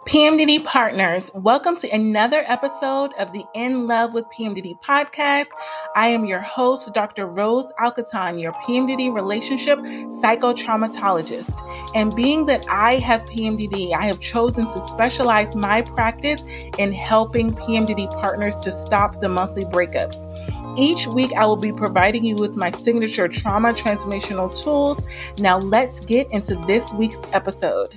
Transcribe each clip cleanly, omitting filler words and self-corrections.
PMDD partners, welcome to another episode of the In Love with PMDD podcast. I am your host, Dr. Rose Alcatan, your PMDD relationship psychotraumatologist. And being that I have PMDD, I have chosen to specialize my practice in helping PMDD partners to stop the monthly breakups. Each week, I will be providing you with my signature trauma transformational tools. Now let's get into this week's episode.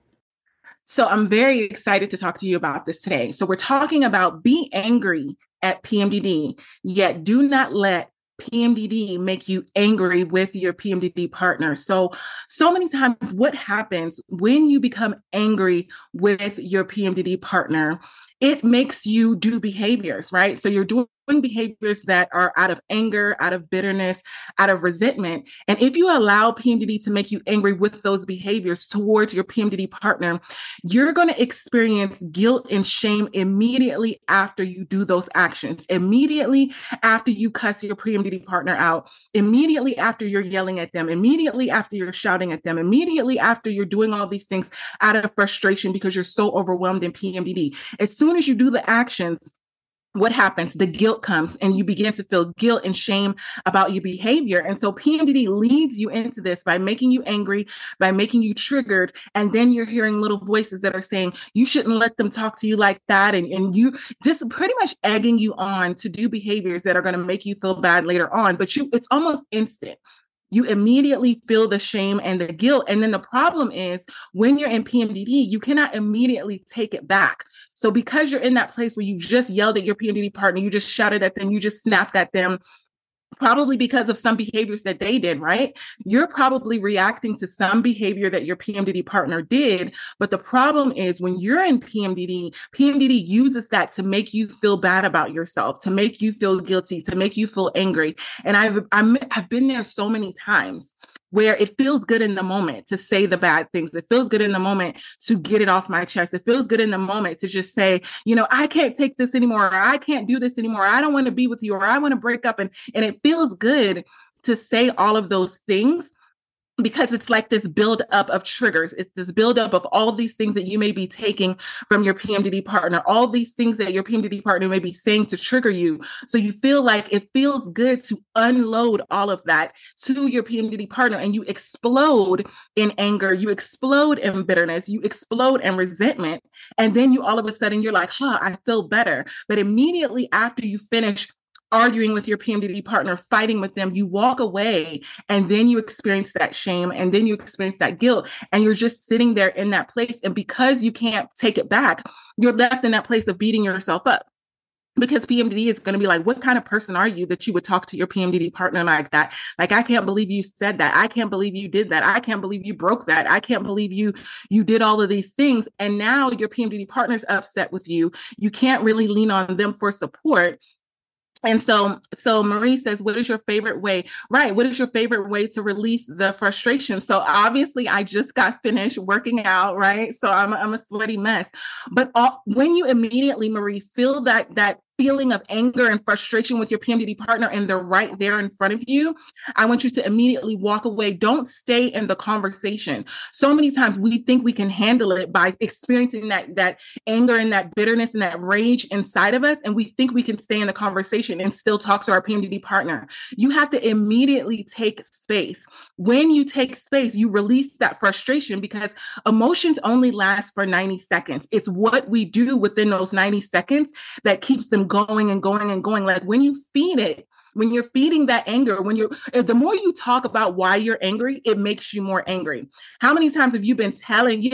So I'm very excited to talk to you about this today. So we're talking about be angry at PMDD, yet do not let PMDD make you angry with your PMDD partner. So many times what happens when you become angry with your PMDD partner, it makes you do behaviors, right? So you're doing behaviors that are out of anger, out of bitterness, out of resentment. And if you allow PMDD to make you angry with those behaviors towards your PMDD partner, you're going to experience guilt and shame immediately after you do those actions, immediately after you cuss your PMDD partner out, immediately after you're yelling at them, immediately after you're shouting at them, immediately after you're doing all these things out of frustration because you're so overwhelmed in PMDD. As soon as you do the actions, what happens? The guilt comes and you begin to feel guilt and shame about your behavior. And so PMDD leads you into this by making you angry, by making you triggered. And then you're hearing little voices that are saying, you shouldn't let them talk to you like that. And you just pretty much egging you on to do behaviors that are going to make you feel bad later on. But it's almost instant. You immediately feel the shame and the guilt. And then the problem is when you're in PMDD, you cannot immediately take it back. So because you're in that place where you just yelled at your PMDD partner, you just shouted at them, you just snapped at them, probably because of some behaviors that they did, right? You're probably reacting to some behavior that your PMDD partner did. But the problem is when you're in PMDD, PMDD uses that to make you feel bad about yourself, to make you feel guilty, to make you feel angry. And I've been there so many times where it feels good in the moment to say the bad things. It feels good in the moment to get it off my chest. It feels good in the moment to just say, I can't take this anymore, or I can't do this anymore. I don't want to be with you, or I want to break up. And it feels good to say all of those things because it's like this buildup of triggers. It's this buildup of all of these things that you may be taking from your PMDD partner, all these things that your PMDD partner may be saying to trigger you. So you feel like it feels good to unload all of that to your PMDD partner, and you explode in anger, you explode in bitterness, you explode in resentment. And then you all of a sudden you're like, I feel better. But immediately after you finish arguing with your PMDD partner, fighting with them, you walk away, and then you experience that shame, and then you experience that guilt, and you're just sitting there in that place. And because you can't take it back, you're left in that place of beating yourself up. Because PMDD is going to be like, what kind of person are you that you would talk to your PMDD partner like that? Like, I can't believe you said that. I can't believe you did that. I can't believe you broke that. I can't believe you did all of these things. And now your PMDD partner's upset with you. You can't really lean on them for support. And so Marie says, what is your favorite way? Right. What is your favorite way to release the frustration? So obviously I just got finished working out, right? So I'm a sweaty mess. But when you immediately, Marie, feel that feeling of anger and frustration with your PMDD partner and they're right there in front of you, I want you to immediately walk away. Don't stay in the conversation. So many times we think we can handle it by experiencing that anger and that bitterness and that rage inside of us. And we think we can stay in the conversation and still talk to our PMDD partner. You have to immediately take space. When you take space, you release that frustration because emotions only last for 90 seconds. It's what we do within those 90 seconds that keeps them going and going and going. Like when you feed it, when you're feeding that anger, the more you talk about why you're angry, it makes you more angry. How many times have you been telling,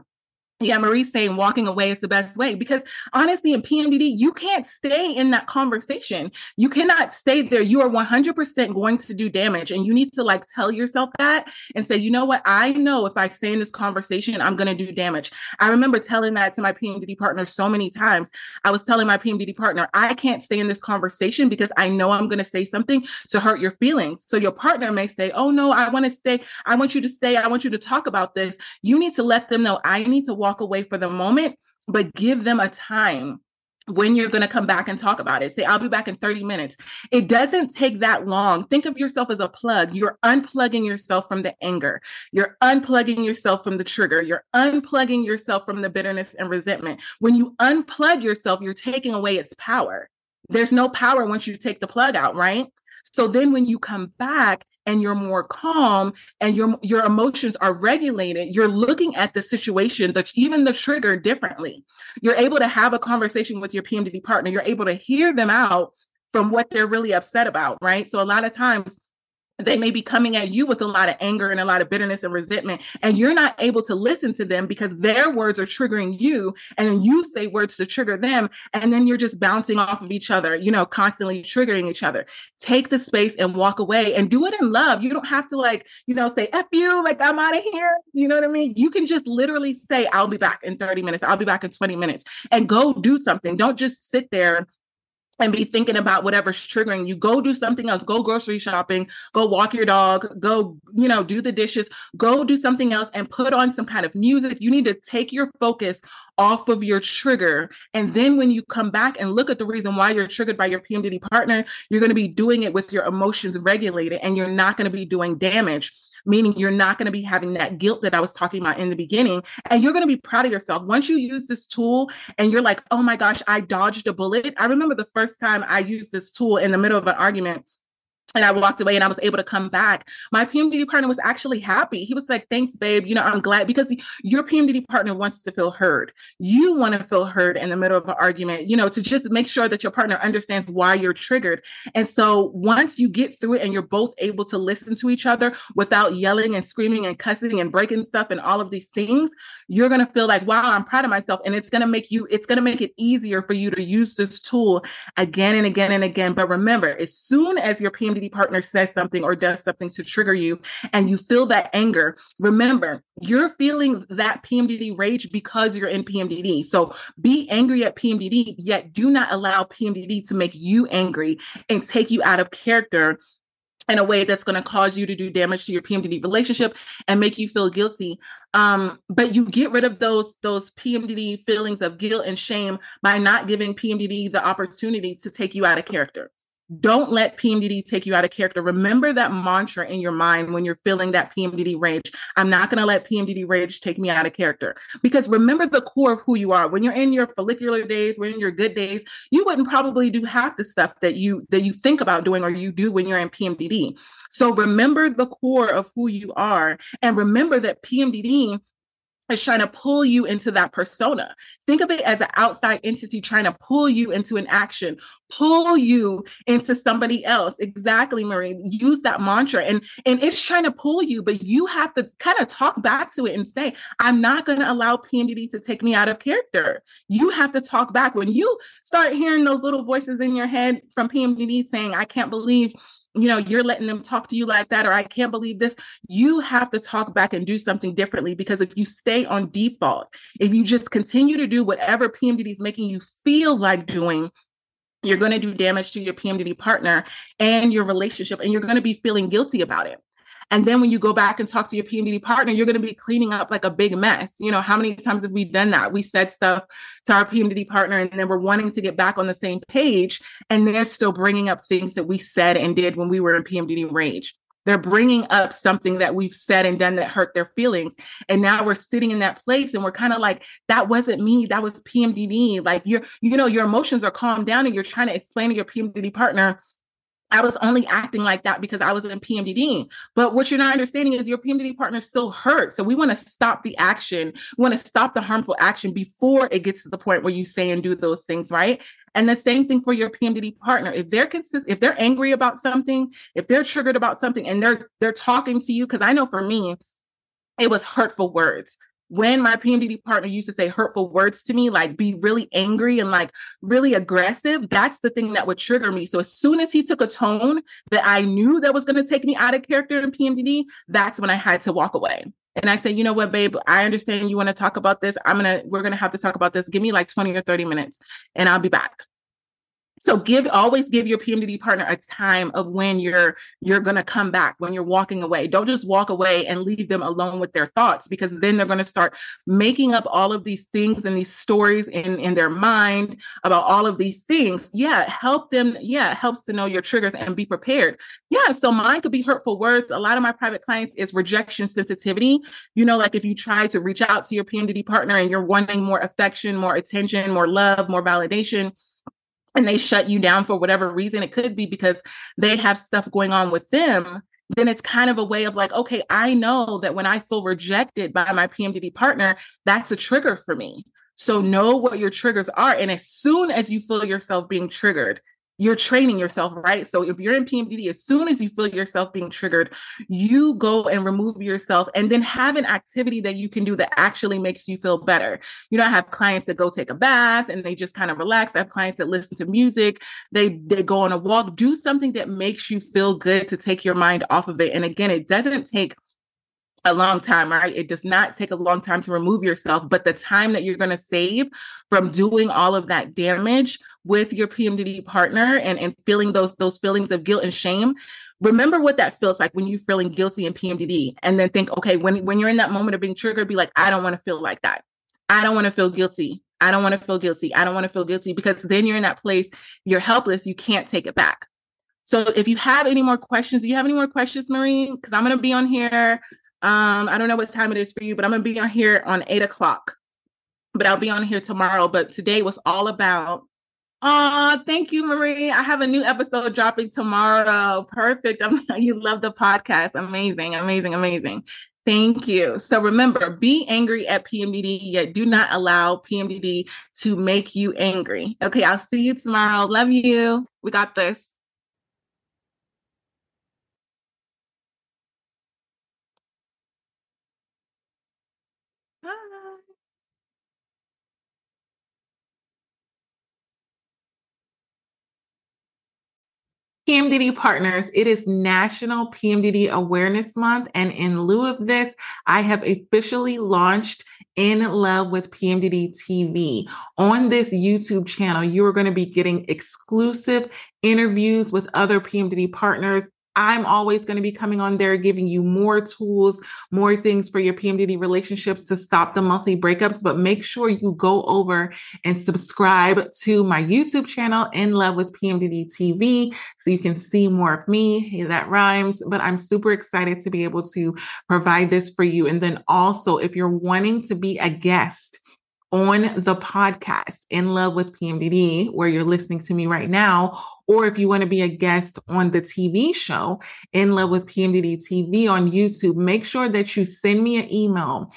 Marie's saying walking away is the best way because honestly, in PMDD, you can't stay in that conversation. You cannot stay there. You are 100% going to do damage. And you need to tell yourself that and say, you know what? I know if I stay in this conversation, I'm going to do damage. I remember telling that to my PMDD partner so many times. I was telling my PMDD partner, I can't stay in this conversation because I know I'm going to say something to hurt your feelings. So your partner may say, oh no, I want to stay. I want you to stay. I want you to talk about this. You need to let them know I need to walk away for the moment, but give them a time when you're going to come back and talk about it. Say, I'll be back in 30 minutes. It doesn't take that long. Think of yourself as a plug. You're unplugging yourself from the anger. You're unplugging yourself from the trigger. You're unplugging yourself from the bitterness and resentment. When you unplug yourself, you're taking away its power. There's no power once you take the plug out, right? So then when you come back and you're more calm and your emotions are regulated, you're looking at the situation, even the trigger differently. You're able to have a conversation with your PMDD partner. You're able to hear them out from what they're really upset about, right? So a lot of times they may be coming at you with a lot of anger and a lot of bitterness and resentment, and you're not able to listen to them because their words are triggering you, and then you say words to trigger them, and then you're just bouncing off of each other, constantly triggering each other. Take the space and walk away, and do it in love. You don't have to say F you, like I'm out of here. You know what I mean? You can just literally say, I'll be back in 30 minutes. I'll be back in 20 minutes, and go do something. Don't just sit there and be thinking about whatever's triggering you. Go do something else. Go grocery shopping, go walk your dog, go, do the dishes, go do something else and put on some kind of music. You need to take your focus off of your trigger. And then when you come back and look at the reason why you're triggered by your PMDD partner, you're going to be doing it with your emotions regulated, and you're not going to be doing damage, meaning you're not going to be having that guilt that I was talking about in the beginning. And you're going to be proud of yourself. Once you use this tool and you're like, oh my gosh, I dodged a bullet. I remember the first time I used this tool in the middle of an argument, and I walked away and I was able to come back. My PMDD partner was actually happy. He was like, thanks, babe. I'm glad, because your PMDD partner wants to feel heard. You want to feel heard in the middle of an argument, to just make sure that your partner understands why you're triggered. And so once you get through it and you're both able to listen to each other without yelling and screaming and cussing and breaking stuff and all of these things, you're going to feel like, wow, I'm proud of myself. And it's going to make it easier for you to use this tool again and again and again. But remember, as soon as your PMDD partner says something or does something to trigger you and you feel that anger, remember, you're feeling that PMDD rage because you're in PMDD. So be angry at PMDD, yet do not allow PMDD to make you angry and take you out of character in a way that's going to cause you to do damage to your PMDD relationship and make you feel guilty. But you get rid of those PMDD feelings of guilt and shame by not giving PMDD the opportunity to take you out of character. Don't let PMDD take you out of character. Remember that mantra in your mind when you're feeling that PMDD rage. I'm not going to let PMDD rage take me out of character. Because remember the core of who you are. When you're in your follicular days, when you're in your good days, you wouldn't probably do half the stuff that you think about doing or you do when you're in PMDD. So remember the core of who you are, and remember that PMDD is trying to pull you into that persona. Think of it as an outside entity trying to pull you into an action, pull you into somebody else. Exactly, Marie. Use that mantra. And it's trying to pull you, but you have to kind of talk back to it and say, I'm not going to allow PMDD to take me out of character. You have to talk back. When you start hearing those little voices in your head from PMDD saying, I can't believe you're letting them talk to you like that, or I can't believe this. You have to talk back and do something differently, because if you stay on default, if you just continue to do whatever PMDD is making you feel like doing, you're going to do damage to your PMDD partner and your relationship, and you're going to be feeling guilty about it. And then when you go back and talk to your PMDD partner, you're going to be cleaning up like a big mess. How many times have we done that? We said stuff to our PMDD partner, and then we're wanting to get back on the same page, and they're still bringing up things that we said and did when we were in PMDD rage. They're bringing up something that we've said and done that hurt their feelings. And now we're sitting in that place and we're kind of like, that wasn't me. That was PMDD. Like your emotions are calmed down, and you're trying to explain to your PMDD partner, I was only acting like that because I was in PMDD. But what you're not understanding is your PMDD partner still hurt. So we want to stop the action. We want to stop the harmful action before it gets to the point where you say and do those things, right? And the same thing for your PMDD partner. If they're angry about something, if they're triggered about something, and they're talking to you, because I know for me, it was hurtful words. When my PMDD partner used to say hurtful words to me, like be really angry and like really aggressive, that's the thing that would trigger me. So as soon as he took a tone that I knew that was going to take me out of character in PMDD, that's when I had to walk away. And I said, you know what, babe, I understand you want to talk about this. We're going to have to talk about this. Give me like 20 or 30 minutes and I'll be back. So always give your PMDD partner a time of when you're going to come back, when you're walking away. Don't just walk away and leave them alone with their thoughts, because then they're going to start making up all of these things and these stories in their mind about all of these things. Yeah, help them. Yeah, it helps to know your triggers and be prepared. Yeah, so mine could be hurtful words. A lot of my private clients is rejection sensitivity. Like if you try to reach out to your PMDD partner and you're wanting more affection, more attention, more love, more validation, and they shut you down for whatever reason, it could be because they have stuff going on with them, then it's kind of a way of like, okay, I know that when I feel rejected by my PMDD partner, that's a trigger for me. So know what your triggers are. And as soon as you feel yourself being triggered, you're training yourself, right? So if you're in PMDD, as soon as you feel yourself being triggered, you go and remove yourself and then have an activity that you can do that actually makes you feel better. I have clients that go take a bath and they just kind of relax. I have clients that listen to music. They go on a walk. Do something that makes you feel good to take your mind off of it. And again, it doesn't take a long time, right? It does not take a long time to remove yourself, but the time that you're going to save from doing all of that damage with your PMDD partner and feeling those feelings of guilt and shame. Remember what that feels like when you're feeling guilty in PMDD, and then think, okay, when you're in that moment of being triggered, be like, I don't want to feel like that. I don't want to feel guilty. I don't want to feel guilty. I don't want to feel guilty, because then you're in that place, you're helpless. You can't take it back. So if you have any more questions, do you have any more questions, Maureen? Because I'm going to be on here. I don't know what time it is for you, but I'm going to be on here on 8:00. But I'll be on here tomorrow. But today was all about, thank you, Marie. I have a new episode dropping tomorrow. Perfect. You love the podcast. Amazing, amazing, amazing. Thank you. So remember, be angry at PMDD, yet do not allow PMDD to make you angry. Okay, I'll see you tomorrow. Love you. We got this. Bye. PMDD partners, it is National PMDD Awareness Month. And in lieu of this, I have officially launched In Love with PMDD TV. On this YouTube channel, you are going to be getting exclusive interviews with other PMDD partners. I'm always going to be coming on there, giving you more tools, more things for your PMDD relationships to stop the monthly breakups. But make sure you go over and subscribe to my YouTube channel, In Love with PMDD TV, so you can see more of me. Hey, that rhymes, but I'm super excited to be able to provide this for you. And then also, if you're wanting to be a guest on the podcast, In Love with PMDD, where you're listening to me right now, or if you want to be a guest on the TV show, In Love with PMDD TV on YouTube, make sure that you send me an email,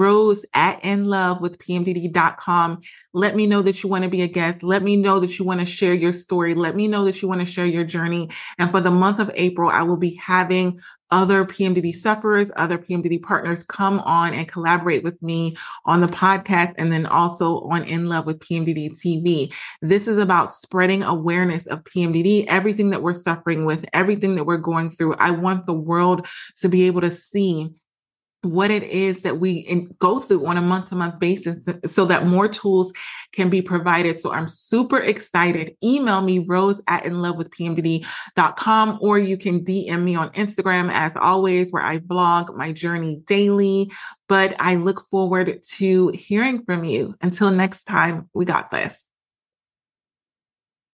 rose@inlovewithpmdd.com. Let me know that you want to be a guest. Let me know that you want to share your story. Let me know that you want to share your journey. And for the month of April, I will be having other PMDD sufferers, other PMDD partners come on and collaborate with me on the podcast, and then also on In Love with PMDD TV. This is about spreading awareness of PMDD, everything that we're suffering with, everything that we're going through. I want the world to be able to see what it is that we go through on a month-to-month basis, so that more tools can be provided. So I'm super excited. Email me, rose@inlovewithpmdd.com, or you can DM me on Instagram, as always, where I vlog my journey daily. But I look forward to hearing from you. Until next time, we got this.